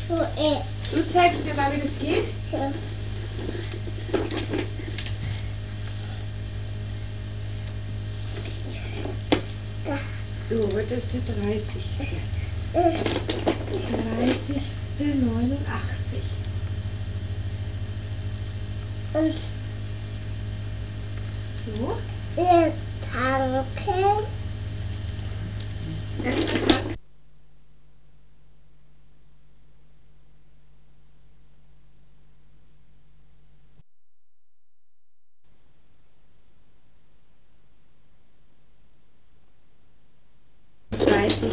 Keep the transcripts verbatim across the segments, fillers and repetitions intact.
So, äh. Du zeigst mir mal, wie das geht? Ja. So, heute ist der dreißigste. Äh. dreißigste neunundachtzig. Und So. wir tanken. Erstmal tanken. dreißig,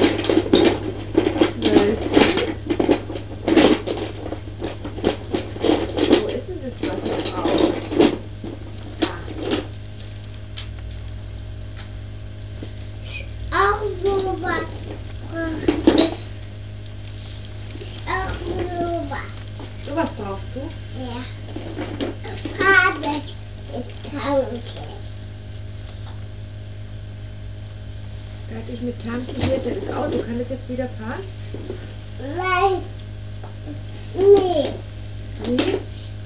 zwölf. Wo ist denn das, was ich brauche? Da. Auch sowas brauche ich. Auch sowas. So was brauchst du? Ja. Faden mit Tanken. Fertig mit tanken. Hier ist ja das Auto. Kann es jetzt wieder fahren? Nein. Nee. Nee.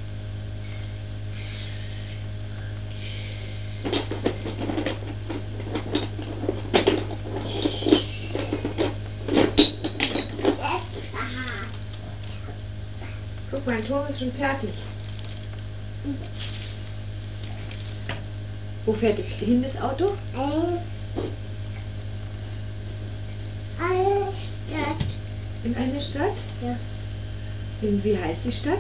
Guck, mein Turm ist schon fertig. Wo fährt hin das Auto? Ein, eine Stadt. In eine Stadt? Ja. In, wie heißt die Stadt?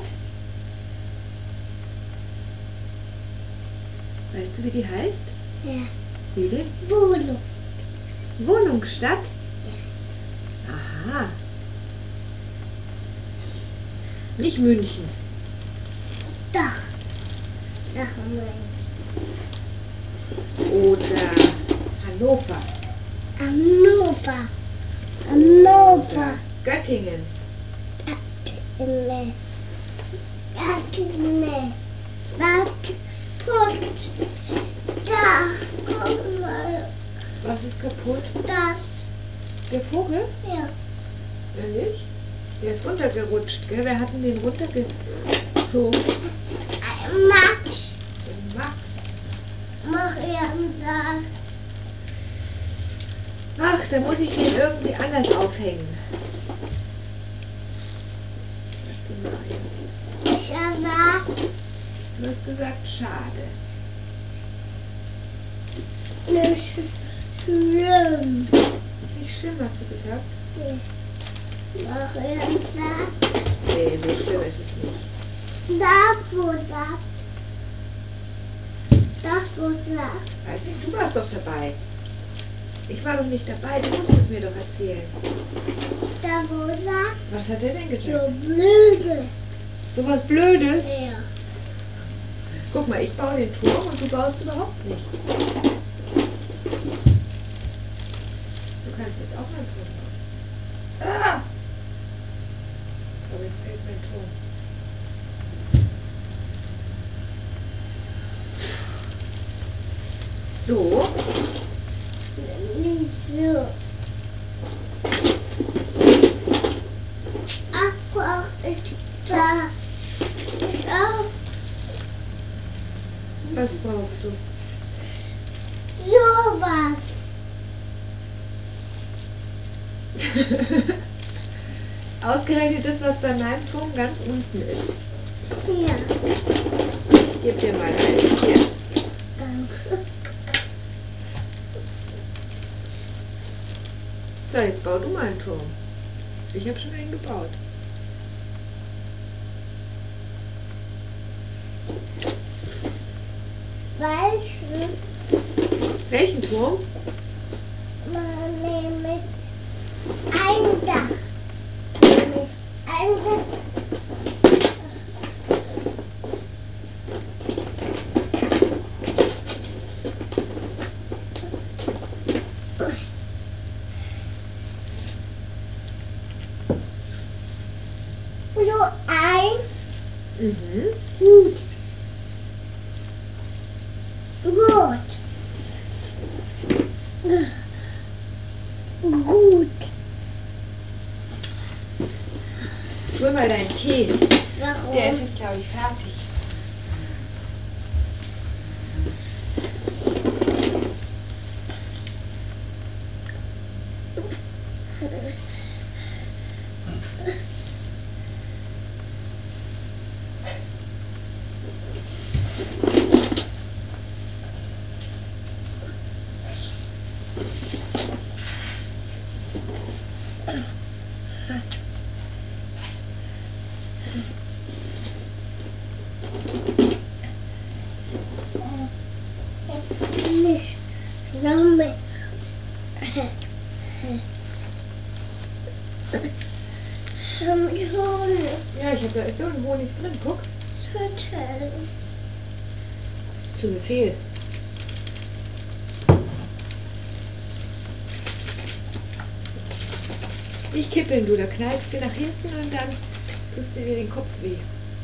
Weißt du, wie die heißt? Ja. Wie denn? Wohnung. Wohnungsstadt? Ja. Aha. Nicht München. Doch. Doch, Moment. Oder Hannover. Hannover. Hannover. Oder Göttingen. Göttingen. Göttingen. Das Putz. Da. Guck mal. Was ist kaputt? Das. Der Vogel? Ja. Ehrlich? Der ist runtergerutscht, gell? Wir hatten den runtergezogen. Ein Max. Den Max. Mach irgendwas. Ach, da muss ich den irgendwie anders aufhängen. Warte mal. Ich sag. Du hast gesagt, schade. Nicht schlimm. Nicht schlimm, hast du gesagt? Nee. Mach irgendwas. Nee, so schlimm ist es nicht. Das, wo sagt. Das, wo sagt. Weiß nicht, du warst doch dabei. Ich war doch nicht dabei, du musst es mir doch erzählen. Da, wo sagt. Was hat er denn gesagt? So blöde. So was Blödes? Ja. Guck mal, ich baue den Turm und du baust überhaupt nichts. Du kannst jetzt auch mal einen Turm bauen. Ah! Aber jetzt fällt mein Turm. So. Nicht so. Ach, brauch ich da. Ich auch. Was brauchst du? Sowas. Ausgerechnet das, was bei meinem Turm ganz unten ist. Ja. Ich gebe dir mal eins hier. Danke. So, jetzt bau du mal einen Turm. Ich habe schon einen gebaut. Welchen? Welchen Turm? Man nämlich ein Dach. Nämlich ein Dach. Nur ein. Mhm. Gut. Gut. Gut. hol mal deinen Tee. Warum? Der ist jetzt, glaube ich, fertig. Nicht. Damit. Damit Honig. Ja, ich habe da ist doch ein Honig drin. Guck. Total. Zu Befehl. Nicht kippeln, du. Da knallst du nach hinten und dann tust du dir den Kopf weh.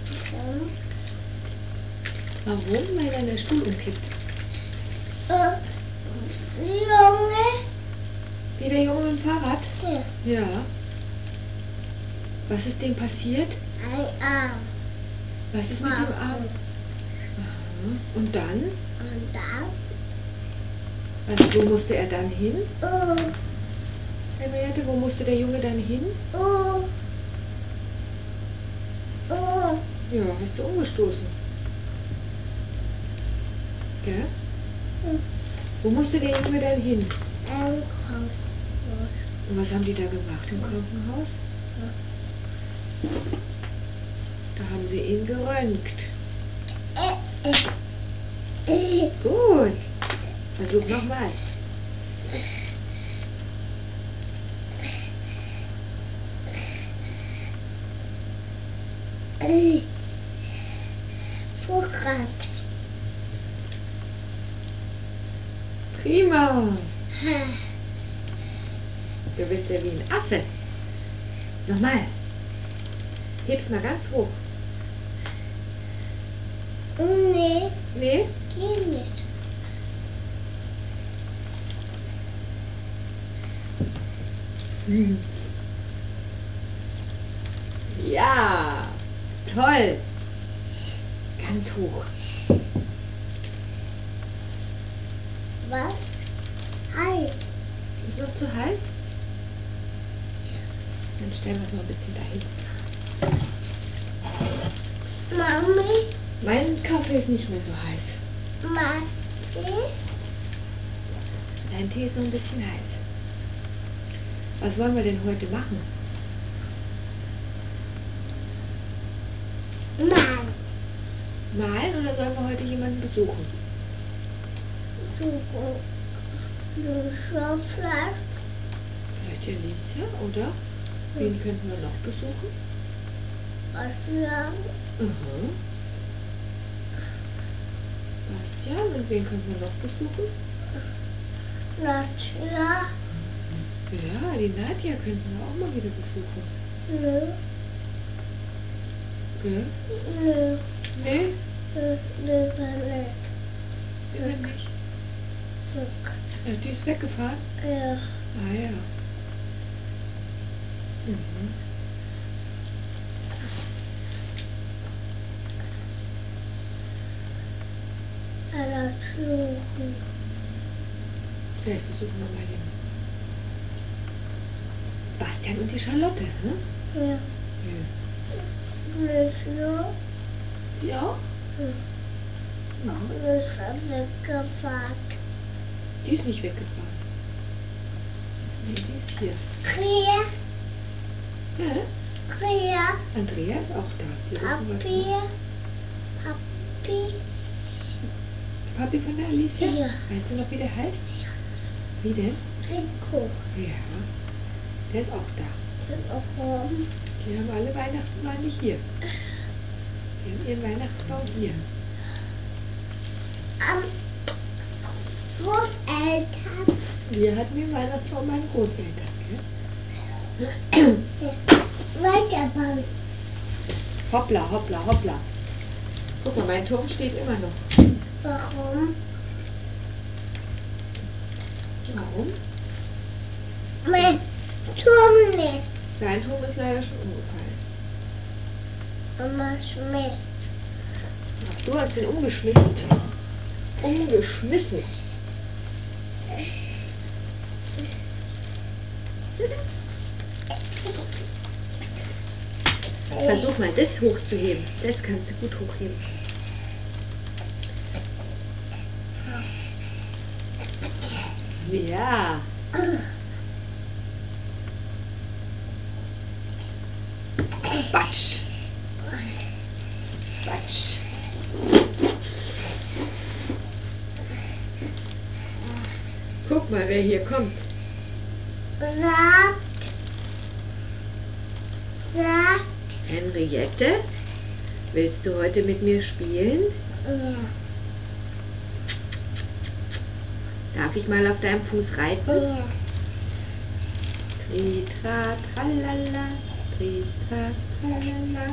Warum? Weil dann der Stuhl umkippt. Äh, Junge. Wie der Junge mit dem Fahrrad? Ja. Ja. Was ist dem passiert? Ein Arm. Was ist mit dem Arm? Aha. Und dann? Und dann? Also, wo musste er dann hin? Oh. Henriette, wo musste der Junge dann hin? Oh. Oh. Ja, hast du umgestoßen. Gell? Hm. Wo musste der Junge dann hin? Ein Krankenhaus. Und was haben die da gemacht im Krankenhaus? Ja. Da haben sie ihn geröntgt. Äh, äh. Äh. Gut. Versuch nochmal. Äh. Vorrat. Prima. Ha. Du bist ja wie ein Affe. Nochmal. Heb's mal ganz hoch. Nee, Nee? geht nicht. Hm. Ja, toll. Ganz hoch. Was? Heiß. Ist noch zu heiß? Dann stellen wir es mal ein bisschen dahin. Mami, Mein Kaffee ist nicht mehr so heiß. Matti, Dein Tee ist noch ein bisschen heiß. Was wollen wir denn heute machen? Mann, Malen oder sollen wir heute jemanden besuchen? suchen. Du Schaufel. Vielleicht die Alicia, oder? Wen könnten wir noch besuchen? Bastian, Aha. Bastian, und wen könnten wir noch besuchen? Nadja, Ja, die Nadja könnten wir auch mal wieder besuchen. nö, Gell? nö, Nee, nö, lieber nicht. lieber nicht. Fuck. Ach, die ist weggefahren? Ja, Ah ja. Mhm. einer suchen. Vielleicht besuchen wir mal den Bastian und die Charlotte, hm? Ja, Ja. nicht so. Die auch? Hm. Auch Mhm. nicht weggefahren. Die ist nicht weggefahren. Nee, die ist hier. Kria, Ja. Kria, Andrea ist auch da. Die rufen wir Papi, mal. Papi. Papi von der Alicia? Ja. Weißt du noch, wie der heißt? Wie denn? Rico. Ja. Der ist auch da. Warum? Die haben alle Weihnachten waren die hier. Die haben ihren Weihnachtsbaum hier. Am Großeltern. Wir hatten den Weihnachtsbaum bei den Großeltern, gell? Weiter, Papi. Hoppla, hoppla, hoppla. Guck mal, mein Turm steht immer noch. Warum? Warum? Mein Turm nicht. Dein Turm ist leider schon umgefallen. Mama schmeckt. Ach, du hast den umgeschmissen. Umgeschmissen. Versuch mal, das hochzuheben. Das kannst du gut hochheben. Ja. Batsch. Batsch. Guck mal, wer hier kommt. Sagt. Sagt. Henriette, willst du heute mit mir spielen? Ja. Darf ich mal auf deinem Fuß reiten? Ja. Tritra, tralala, tritra, tralala.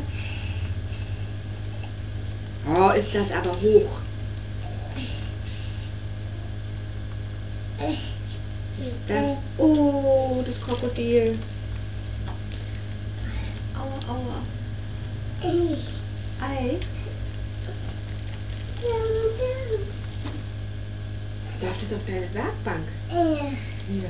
Oh, ist das aber hoch. Ist das... Oh, das Krokodil. Aua, aua. Ei. Darf das auf deine Werkbank? Ja. Ja.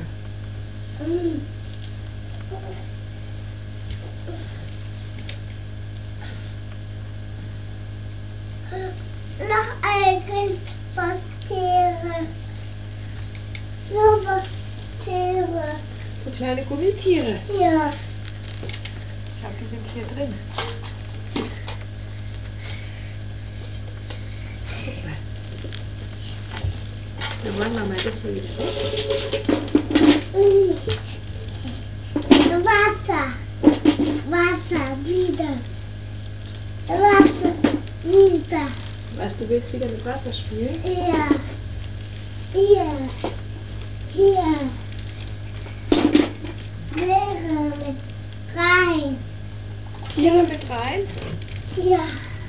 Noch irgendwas Tiere. So was Tiere. So kleine Gummitiere. Ja. Ich glaube, die sind hier drin. Guck mal. Wir wollen mal das hier wieder weg. Wasser. Wasser wieder. Wasser wieder. Was, du willst wieder mit Wasser spielen? Ja. Hier. Hier. Tiere mit rein. Tiere mit rein? Ja.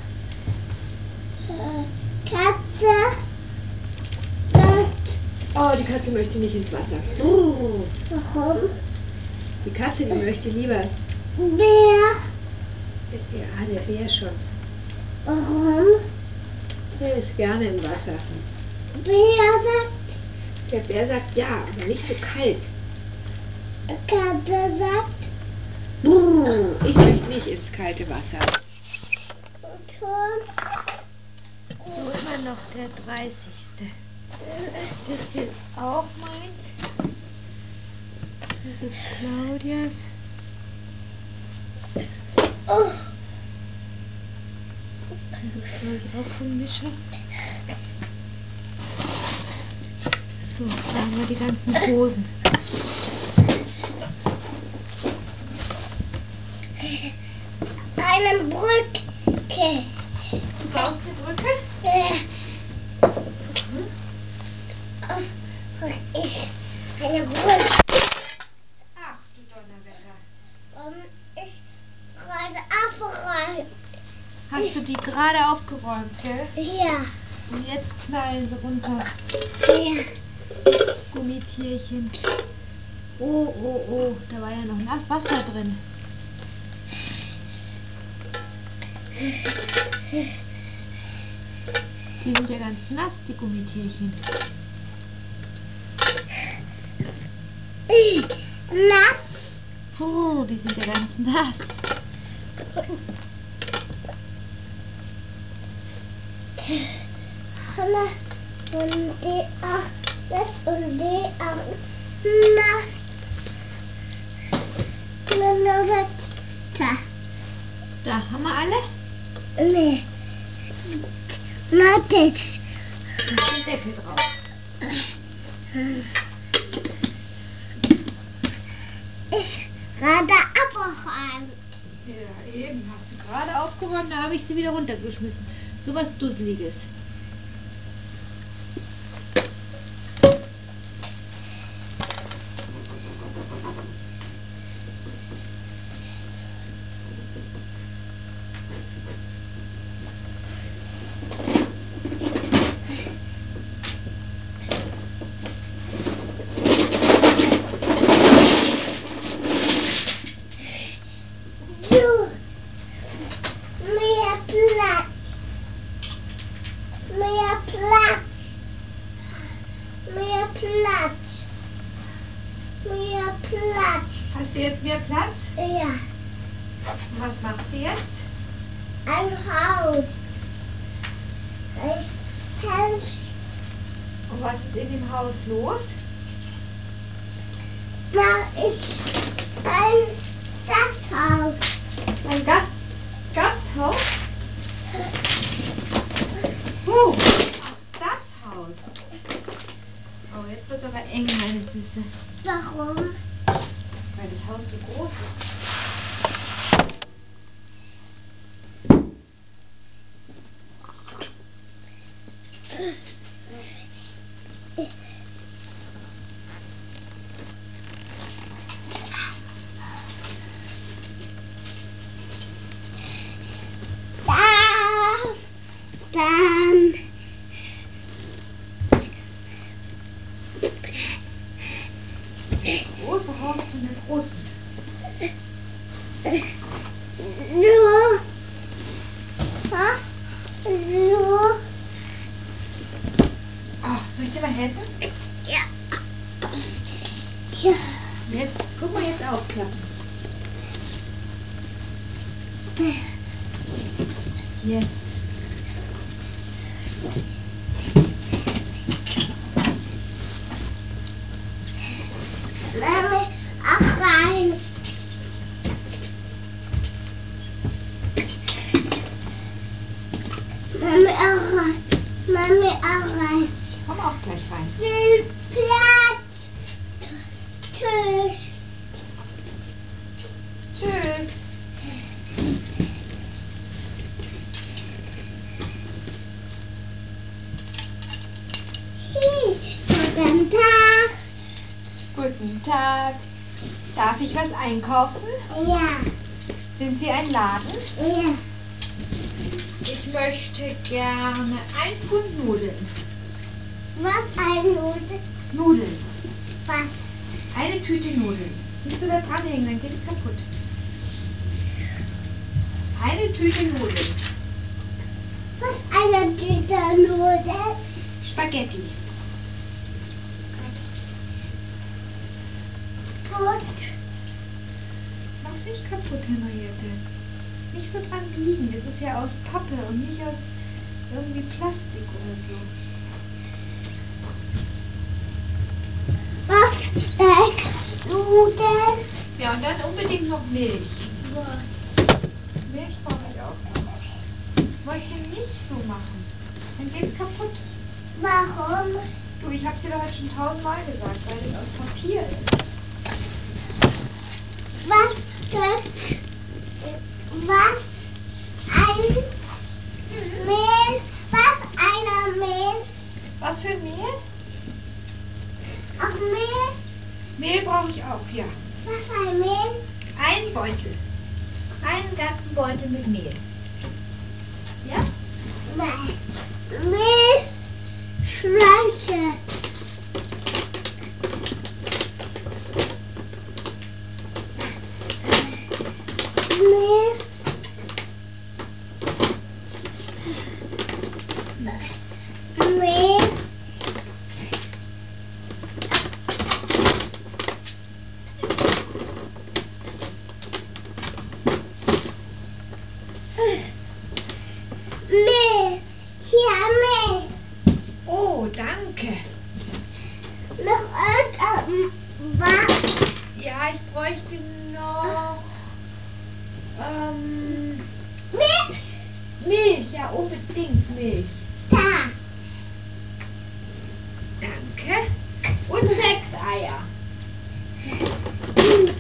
Äh, Katze. Katze. Oh, die Katze möchte nicht ins Wasser. Oh. Warum? Die Katze, die möchte lieber... Bär. Ja, der Bär schon. Warum? Der ist gerne im Wasser. Bär sagt. Der Bär sagt ja, aber nicht so kalt. Katze sagt. Ich möchte nicht ins kalte Wasser. Schon. So, immer noch der dreißigste. Das hier ist auch meins. Das ist Claudias. Oh. Das ist, glaube ich, auch von Mischa. So, da haben wir die ganzen Hosen. Eine Brücke. Du baust eine Brücke? Ja. Ich, eine Brücke. Ach du Donnerwetter. Und ich gerade aufgeräumt. Hast du die gerade aufgeräumt, gell? Ja. Und jetzt knallen sie runter. Ja. Gummitierchen. Oh, oh, oh, da war ja noch nach Wasser drin. Die sind ja ganz nass, die Gummitierchen. Nass. Oh, die sind ja ganz nass. Nass und die auch nass und die auch nass. Wetter. Da haben wir alle. Nee. Na, das. Da ist der Deckel drauf. Ich gerade abgeräumt. Ja, eben. Hast du gerade aufgeräumt, da habe ich sie wieder runtergeschmissen. So was Dusseliges. Du. was macht sie jetzt? Ein Haus. Ein Haus. Und was ist in dem Haus los? Da ist ein Gasthaus. Ein Gast Gasthaus? Wo? Ach, das Haus. Oh, jetzt wird es aber eng, meine Süße. Warum? Weil das Haus so groß ist. Dann. Das große Haus von der Großmutter. Nur. Ha? Nur. Oh, soll ich dir mal helfen? Ja. Ja. Jetzt, guck mal, jetzt aufklappen. Jetzt. Mami, auch rein. Mami, auch rein. Mami, auch rein. Ich komme auch gleich rein. Viel Platz. Tschüss. Tschüss. Guten Tag. Guten Tag. Darf ich was einkaufen? Ja. Sind Sie ein Laden? Ja. Ich möchte gerne ein Pfund Nudeln. Was ein Nudel? Nudeln. Was? Eine Tüte Nudeln. Nicht so da dranhängen, dann geht es kaputt. Eine Tüte Nudeln. Was eine Tüte Nudeln? Spaghetti. Gut. Mach's nicht kaputt, Henriette. Nicht so dran biegen. Das ist ja aus Pappe und nicht aus irgendwie Plastik oder so. Was ist Nudeln? Ja, und dann unbedingt noch Milch. Milch brauche ich auch noch. Mäuschen, nicht so machen. Dann geht's kaputt. Warum? Du, ich hab's dir doch heute schon tausendmal gesagt, weil das aus Papier ist. Was drückt? Was ein Mehl? Was eine Mehl? Was für ein Mehl? Auch Mehl? Mehl brauche ich auch, ja. Was ein Mehl? Ein Beutel. Einen ganzen Beutel mit Mehl. Ja? Nein. Mehl, Schleiche. Mehl. Mehl. Mehl. Hier Mehl. Oh, danke. Noch irgendwas? Ja, ich bräuchte noch ähm, Milch. Milch. Ja, unbedingt Milch. Da. Danke. Und sechs Eier. Gut.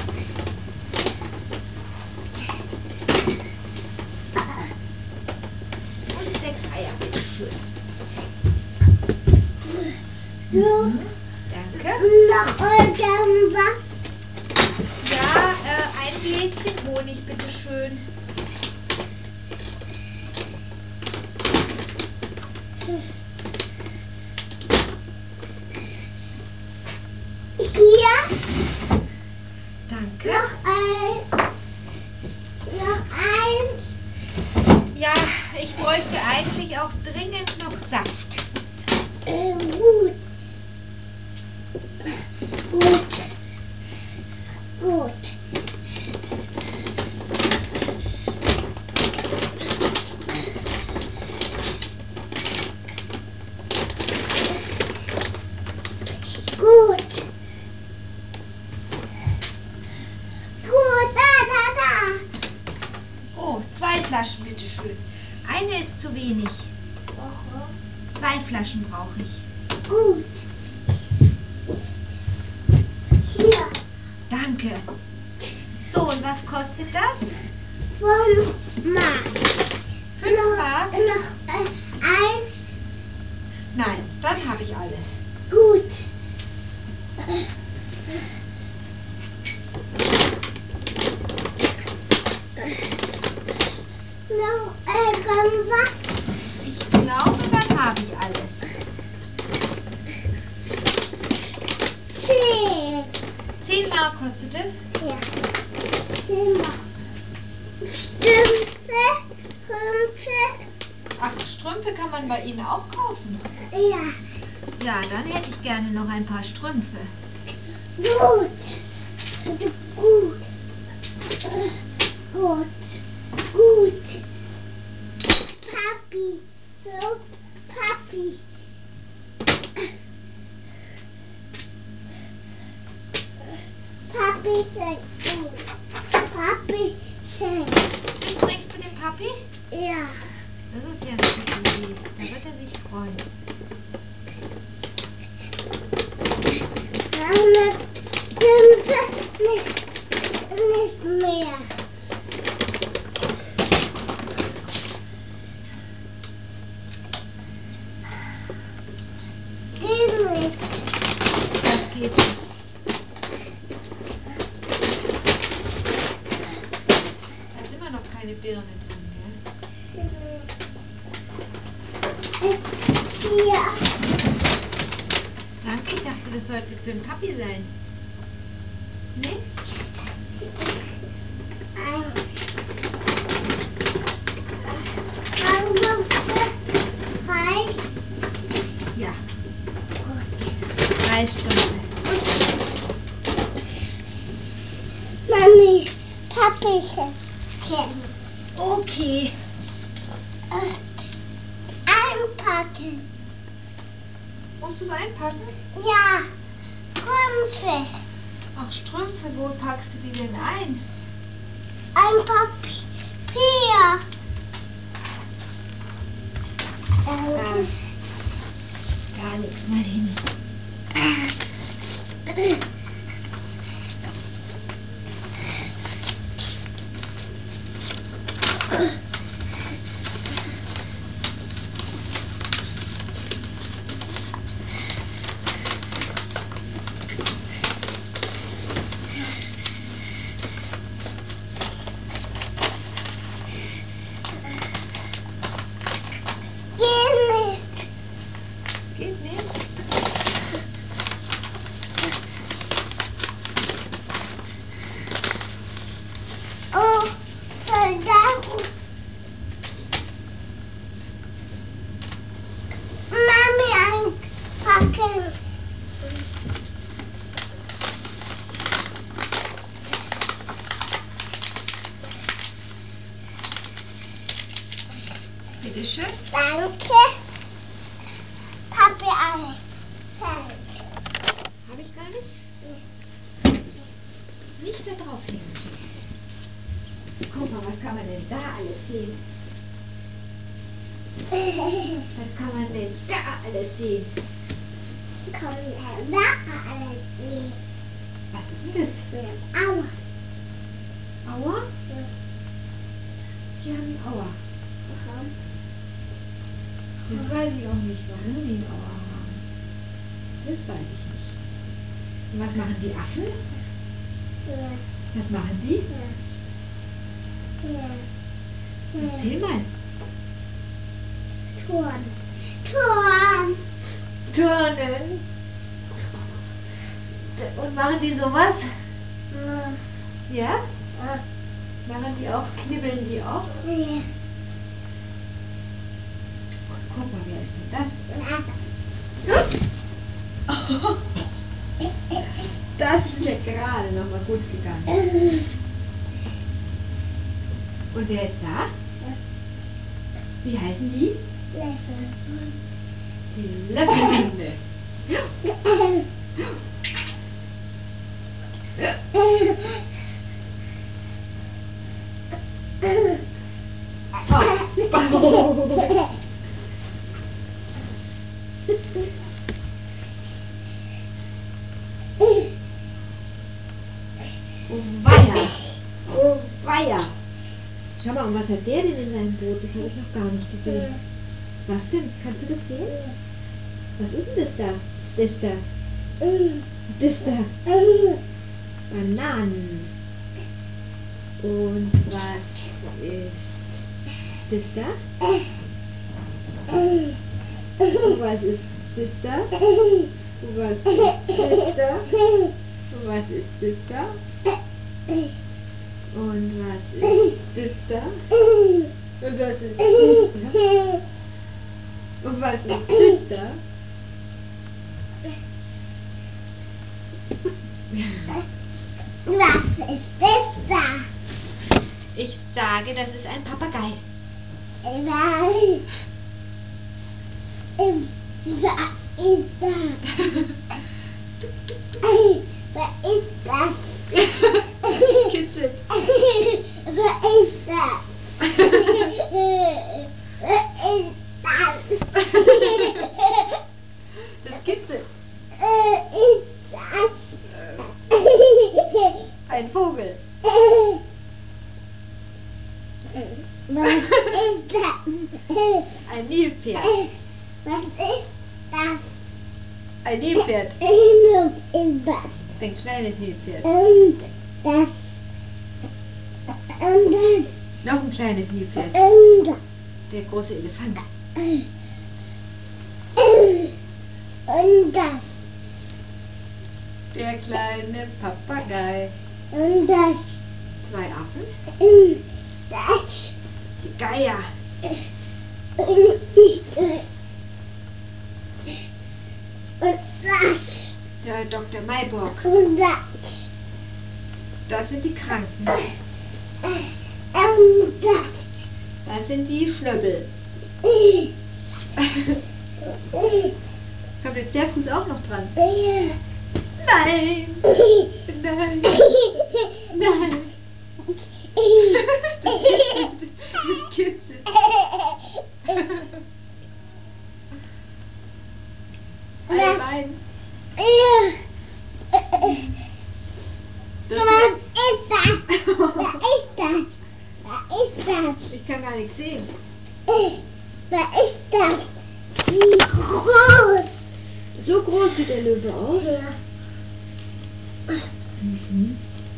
Und sechs Eier, bitteschön. So. Mhm, danke. Noch irgendwas? Ja, äh, ein Gläschen Honig, bitteschön. Hier. Danke. Noch ein. Noch eins. Ja, ich bräuchte eigentlich auch dringend noch Saft. Äh, gut. Gut. Gut. Flaschen, bitteschön. Eine ist zu wenig. Aha. Zwei Flaschen brauche ich. Gut. Hier. Danke. So, und was kostet das? Fünf Mark. Fünf Noch, Mark? noch äh, eins. Nein, dann habe ich alles. Gut. Noch irgendwas? Ich glaube, dann habe ich alles. Zehn. Zehn Mark kostet es? Ja. Zehn Mark. Strümpfe. Strümpfe. Ach, Strümpfe kann man bei Ihnen auch kaufen. Ja. Ja, dann hätte ich gerne noch ein paar Strümpfe. Gut. Gut. Gut. Gut. Papi. So, Papi. Papi schenkt gut. Papi schenkt. Das bringst du dem Papi? Ja. Das ist ja eine gute Idee. Da wird er sich freuen. Eine Strümpfe nicht, nicht mehr. Geht nicht. Das geht nicht. Da ist immer noch keine Birne drin, gell? Hier. Danke, ich dachte, das sollte für den Papi sein. Nee? Eins. Also, drei. Ja, Gut. drei Strümpfe. Gut. Mami, Papi schenken. Okay. Einpacken. Musst du es einpacken? Ja. Strümpfe. Ach, Strümpfe, wo packst du die denn ein? Ein Papier. Äh, ja, leg's mal hin. Geh nicht. Geht nicht? Oh, verdammt. Mami, einpacken. Bitte schön. Danke. Papi, ein. Danke. Habe ich gar nicht? Nicht da drauflegen, Schatz. Guck mal, was kann man denn da alles sehen? Was kann man denn da alles sehen? Komm, da alles sehen. Was ist denn das? Aua. Aua? Ja. Die haben einen Aua. Warum? Das weiß ich auch nicht, warum die einen Aua haben. Das weiß ich nicht. Und was machen die Affen? Ja. Was machen die? Ja. Ja. Erzähl mal. Turn. Turn. Turnen. Und machen die sowas? Ja. Ja? Ja. Machen die auch, knibbeln die auch? Ja. Guck mal, wer ist denn das? Ja. Das ist ja gerade noch mal gut gegangen. Und wer ist da? Ja. Wie heißen die? Löffel. Die Löffelhunde. Oh weia. Oh weia. Schau mal, und was hat der denn in seinem Boot? Das habe ich noch gar nicht gesehen. Was denn? Kannst du das sehen? Was ist denn das da? Das da. Das da. Bananen. Und was ist das da? Und was ist das da? Und was ist das da? Und was ist das da? Und was ist das da? Und was ist das da? Und was ist das da? Was ist das da? Ich sage, das ist ein Papagei. Was ist das? Was ist das? Kitzelt. Was ist das? Was ist das? Das kitzelt. Was ist das? Ein Vogel. Was ist das? Ein Nilpferd. Was ist das? Ein Nilpferd. Was ist das? Ein kleines Nilpferd. Und das. Und das. Noch ein kleines Nilpferd. Und das. Der große Elefant. Und das. Der kleine Papagei. Und das. Zwei Affen. Und das. Die Geier. Und ich das. Und das. Der Doktor Maiborg. Und das. Das sind die Kranken. Und das. Das sind die Schnöbbel. Kommt jetzt der Fuß auch noch dran? Ja. Nein! Nein! Nein! Das kitzelt. Das kitzelt. Ein Bein. Das Was ist das? Was ist das? Was ist das? ich kann gar nichts sehen. Was ist das? Wie groß? So groß sieht der Löwe aus. Mhm.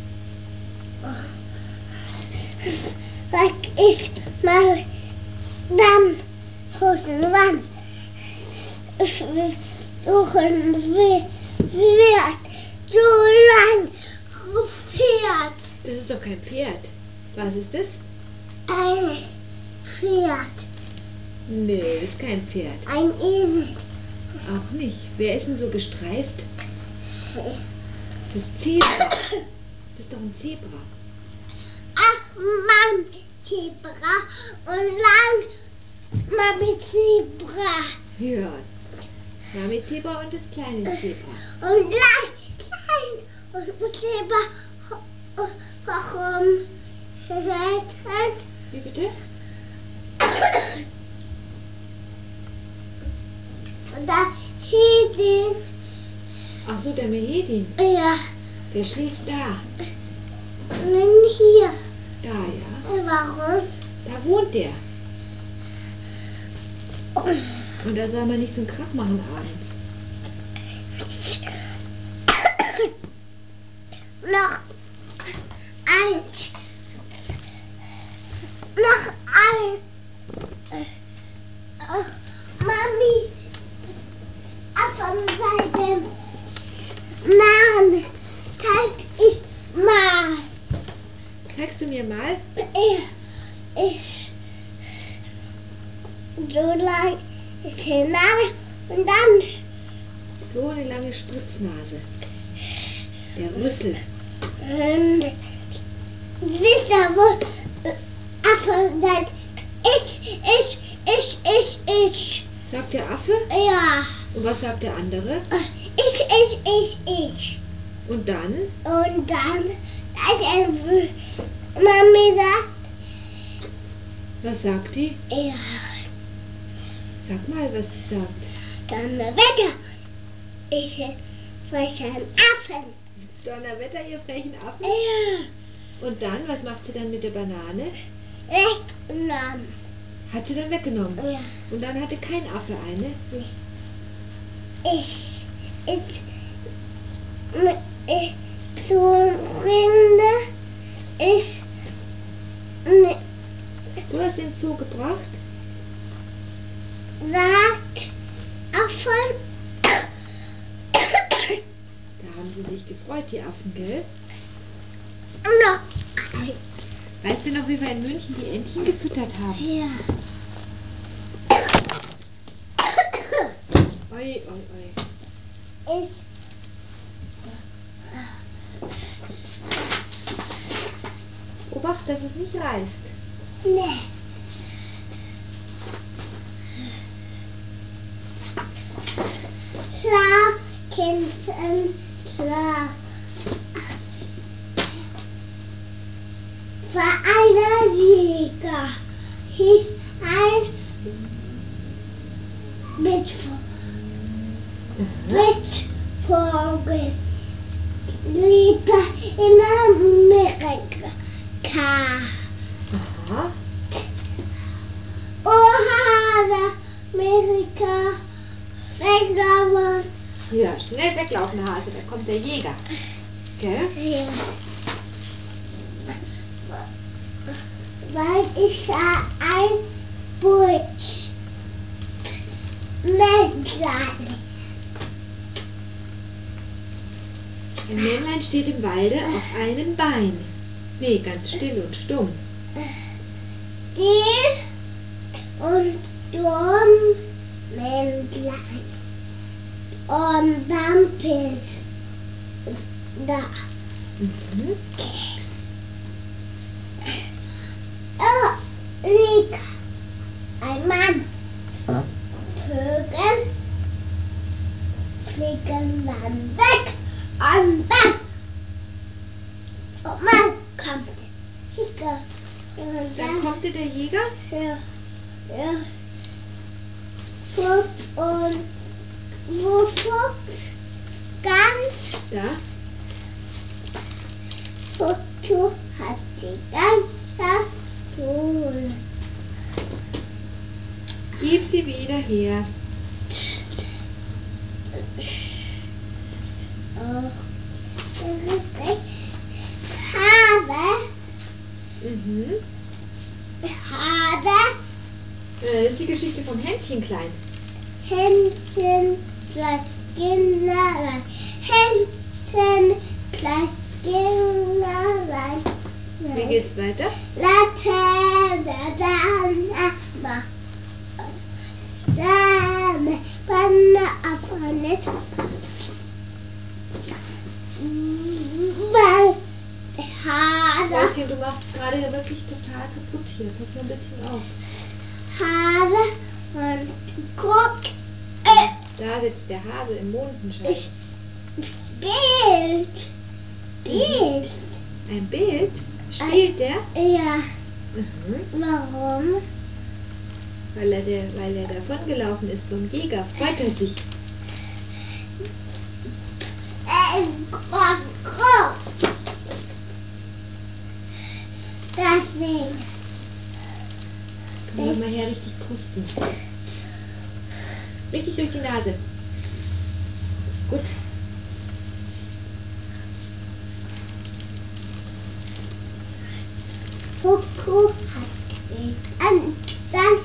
Was ist mal dann Hosenwand suchen wir wird so lang Pferd. Das ist doch kein Pferd. Was ist das? Ein Pferd. Nee, das ist kein Pferd. Ein Esel. Auch nicht. Wer ist denn so gestreift? Das Zebra. Das ist doch ein Zebra. Ach Mann, Zebra und lang Mami Zebra. Ja. Mami Zebra und das kleine Zebra. Und lang, klein und Zebra. Warum? Wie bitte? Und da Hedin. Ach so, der Mehedin. Ja, Der schläft da. und hier. Da, ja. Warum? Da wohnt der. Und da soll man nicht so einen Krach machen abends. Noch eins. Noch ein. Oh, Mami, von seinem Namen zeig ich mal. Zeigst du mir mal? Ich, ich, so lang ist der Name und dann So eine lange Spritznase. Der Rüssel. ähm, sicher, wo Affe sagt, ich, ich, ich, ich, ich. Sagt der Affe? Ja. Und was sagt der andere? Ich, ich, ich, ich. Und dann? Und dann, als er Mami sagt, Was sagt die? ja. Sag mal, was die sagt. Donnerwetter, ich spreche einen Affen. Donnerwetter, ihr frechen Affen. Ja, Und dann, was macht sie dann mit der Banane? weggenommen. Hat sie dann weggenommen? Ja. Und dann hatte kein Affe eine? Ich, ich, ich, zu Rinde, ich, ne, Du hast den Zoo gebracht? sagt Affen. Da haben sie sich gefreut, die Affen, gell? Noch ein. Weißt du noch, wie wir in München die Entchen gefüttert haben? Ja. Oi, oi, oi. Ich, Obacht, dass es nicht reißt. ne. Klar, Kindchen, klar. War einer Jäger, hieß ein mit, mit Vogel, lieber in Amerika. Aha. Oha, Amerika, weglaufen. Ja, schnell weglaufen, Hase, da kommt der Jäger. Gell? Ja. Weil ich sah ein Bursch. Männlein. Ein Männlein steht im Walde auf einem Bein. Nee, ganz still und stumm. Still und dumm Männlein. Und Wampels. Da. Mhm. Da liegt ein Mann. Vögel fliegen dann weg und dann und man kommt Jäger. Und Dann kommt der Jäger. ja, ja. Fuchs und wo Fuchs ganz Da. Fuchs hat die ganze Schule. Gib sie wieder her. Oh, das ist echt Hase. Mhm. Hase, Das ist die Geschichte vom Hänschen klein. Händchen, klein, Kinderlein. Händchen, klein, Kinderlein. Wie geht's weiter? Laterne, Dame, Ma. Dame, Banne, Abonne. Weil Hase, Häuschen, du machst gerade wirklich total kaputt hier. Pass mal ein bisschen auf. Hase und guck, äh, Da sitzt der Hase im Mondenschein. ich, Bild, Bild. Ein Bild? Spielt der? Ja, Mhm. warum? Weil er, der, weil er davon gelaufen ist vom Jäger. Freut er sich. Äh, guck, guck. Deswegen. Komm doch mal her, richtig pusten. Richtig durch die Nase. Gut. Fuku hat den Ansatz.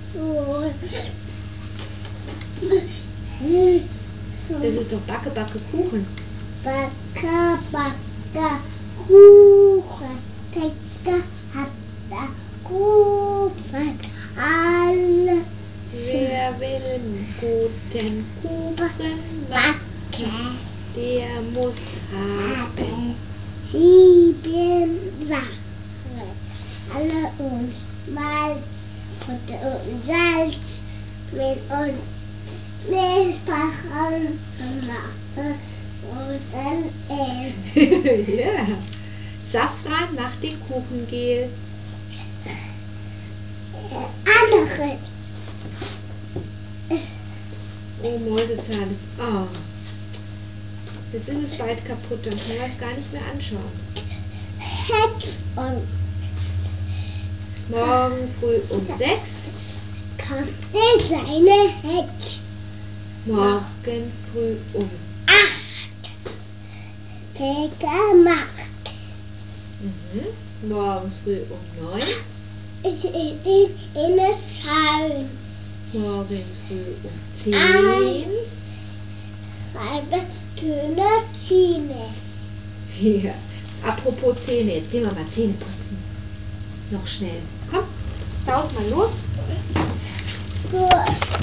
Das ist doch Backe, Backe, Kuchen. Backe, Backe, Kuchen. Backe hat der Kuchen. Alle Wer will guten Kuchen machen, der muss haben. Sieben Sachen. Alle uns Malz, Butter und Salz mit uns Milchbachern machen großen El. Ja. Safran macht den Kuchengel. Andere Oh, Mäusezahn ist... Oh. Jetzt ist es bald kaputt, dann können wir es gar nicht mehr anschauen. Hex und Morgen früh um sechs. kommt eine kleine Hex. Morgen früh um Acht. Pega macht. Mhm. Morgens früh um neun. Ich in, in der Zahl. Morgens früh um zehn. Ein. Halbe Töne Zähne. Ja. Apropos Zähne, jetzt gehen wir mal Zähne putzen. Noch schnell. Komm, saus mal los. Gut.